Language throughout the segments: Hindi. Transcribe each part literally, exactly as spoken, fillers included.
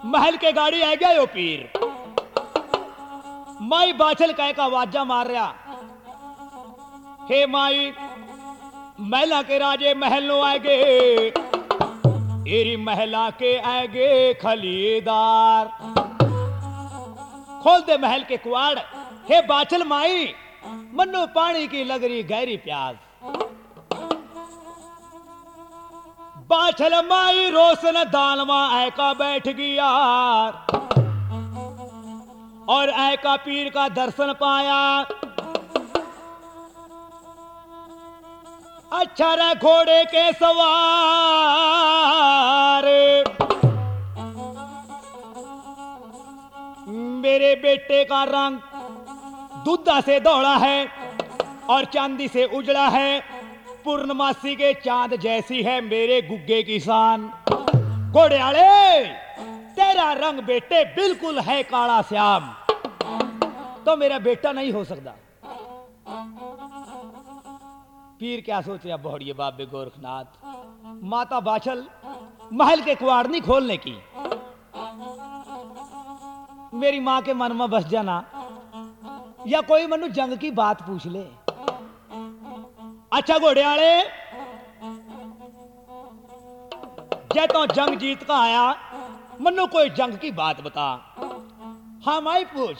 महल के गाड़ी आ गया यो पीर। माई बाछल कह का आवाजा मार रहा, हे माई महला के राजे महल नो आगे, एरी महला के आगे खलीदार। खोल दे महल के कुआड़, हे बाछल माई मन्नो पानी की लग रही गहरी प्यास। बाछल माई रोशन दानवा ऐका बैठ गया और ऐका पीर का दर्शन पाया। अच्छा रे घोड़े के सवार, मेरे बेटे का रंग दूधा से दौड़ा है और चांदी से उजड़ा है, पूर्णमासी के चांद जैसी है मेरे गुग्गे की शान। घोड़ेवाले तेरा रंग बेटे बिल्कुल है काला श्याम, तो मेरा बेटा नहीं हो सकता। पीर क्या सोच रहा बहुड़िए बाबे गोरखनाथ, माता बाछल महल के कुआड़ नहीं खोलने की, मेरी मां के मन में बस जाना या कोई मनु जंग की बात पूछ ले। अच्छा घोड़ेवाले जै तो जंग जीत का आया, मनु कोई जंग की बात बता। हाँ माई पूछ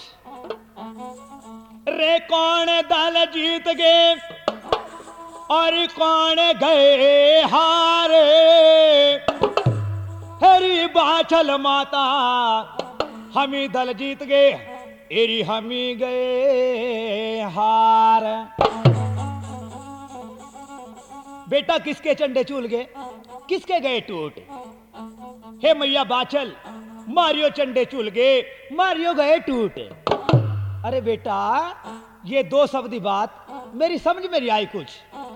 रे, कौन दल जीत गए और कौन गए हारे। हरी बाछल माता हमी दल जीत गए, एरी हमी गए हार। बेटा किसके चंडे चूल गए, किसके गए टूट। हे मैया बाछल मारियो चंडे चूल गए, मारियो गए टूट। अरे बेटा ये दो शब्दी बात मेरी समझ में नहीं आई कुछ।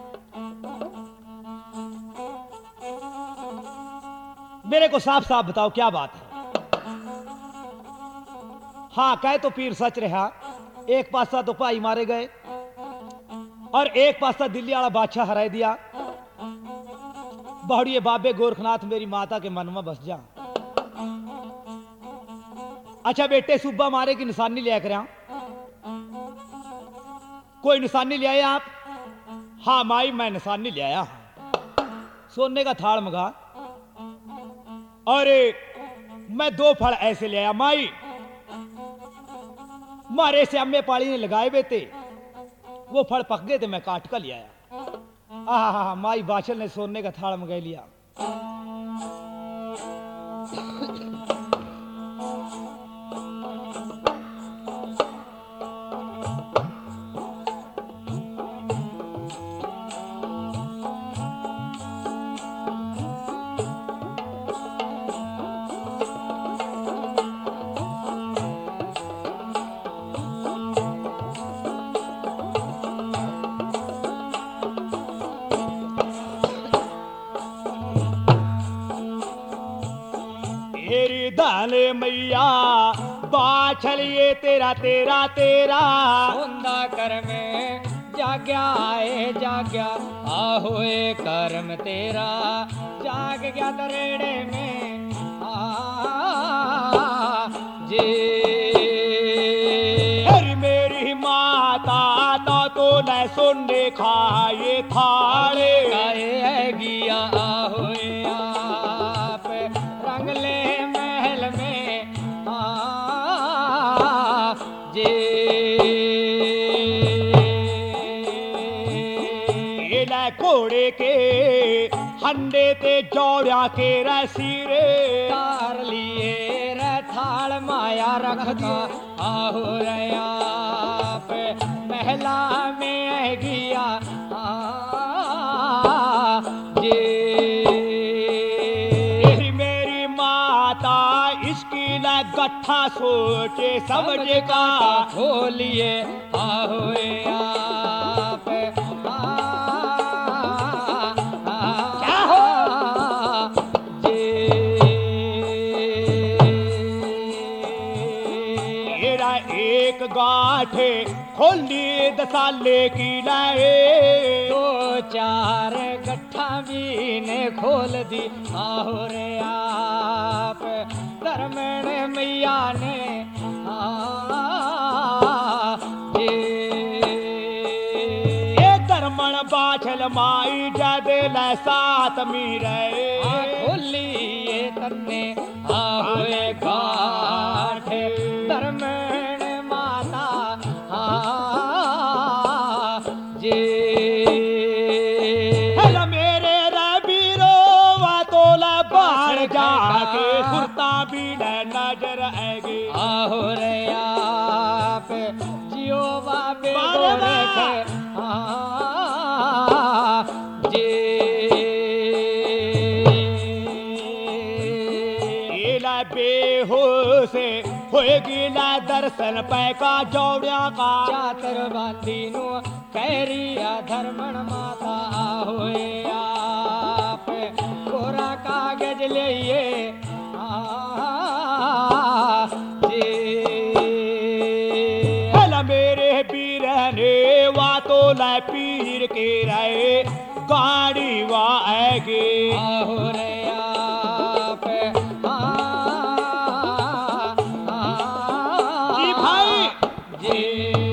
मेरे को साफ साफ बताओ क्या बात है। हाँ कहे तो पीर सच रहा, एक पासा तो भाई मारे गए और एक पासा दिल्ली वाला बादशाह हरा दिया। बहुड़िए बाबे गोरखनाथ मेरी माता के मन में बस जा। अच्छा बेटे सुब्बा मारे की निशानी लिया कर, कोई निशानी ले आए आप। हाँ माई मैं निशानी ले आया, सोने का थाल मंगा और मैं दो फल ऐसे ले आया। माई मारे से अम्मे पाली ने लगाए बेटे, वो फल पक गए थे मैं काट कर ले आया। हाँ हाँ माई बाछल ने सोने का थाल मंगा लिया। दाले मैया बाछल ये तेरा तेरा तेरा होंदा कर में जाग्या आए जाग्या आहोए कर्म तेरा जाग गया दरेड़े में आ जे। अरे मेरी माता तो तो न सुनने खाए थाड़े गाए गिया आहोए आप रंगले घोड़े के हंडे ते जोड़ा के रसीरे तार लिए रे थाल माया रख दो आहो रया महला में गया जे। मेरी माता इसकी न गट्ठा सोचे समझ का खोलिए आहो आप गाठे खोली दसाले की लाए दो चार गट्ठा भी ने खोल दी आहो रे आप धर्मण मैया ने धर्मण बाछल माई जद सात मीरे खोली तन्ने आवे घाट धर्मण माता जे मेरे रबीरो वा तोला बाहर जाके सुरता भी नजर आएगी आहो रे आप जियो बाबे जे बेहोश होएगी ना दर्शन पैका जौड़िया का चातर बांधी नु कैरिया धर्मण माता होए आप कोरा कागज लिए मेरे बीरने वा तो ला पीर के रहे गाड़ी वा आएगी आहो रे आप जी भाई जी